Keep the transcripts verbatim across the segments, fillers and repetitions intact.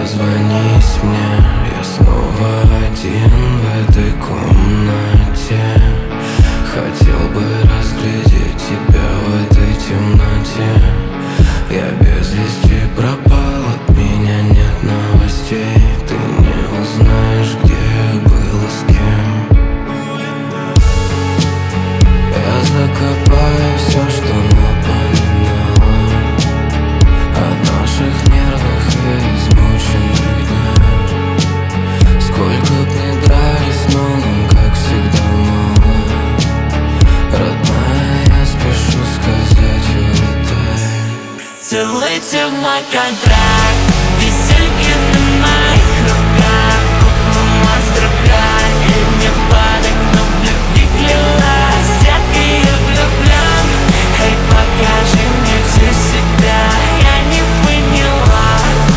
Дозвонись мне, я снова один в этой комнате. Хотел бы разглядеть тебя в этой темноте. Я без вести пропал, от меня нет новостей. Ты не узнаешь, где я был и с кем. Я закопаю все, что напоминало о наших нервных и измученных днях. Сколько б ни дрались, но нам, как всегда, мало. Родная, я спешу сказать, улетай. Целуйте в мой контракт, висельки на моих руках. Куплю монструка, и мне падать, но в любви клялась. Детка, я влюблен, эй, покажи мне всю себя. Я не поняла.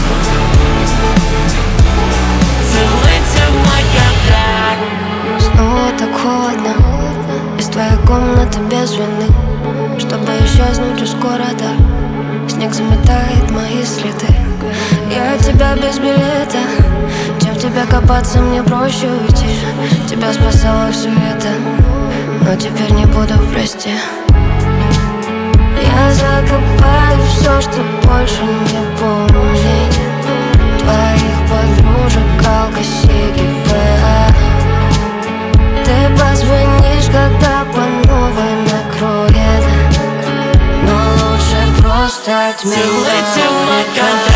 Целуйте в мой контракт. Снова так холодно, из твоей комнаты без вины. Чтобы исчезнуть из города, снег заметает мои следы. Я от тебя без билета, чем в тебя копаться, мне проще уйти. Тебя спасало все лето, но теперь не буду, прости. Я закопаю все, что больше не помнить. Твоих подружек, алкосики, ПА. Ты позвонишь, когда по новой накроет, но лучше просто от меня. Целуйте в мой контракт.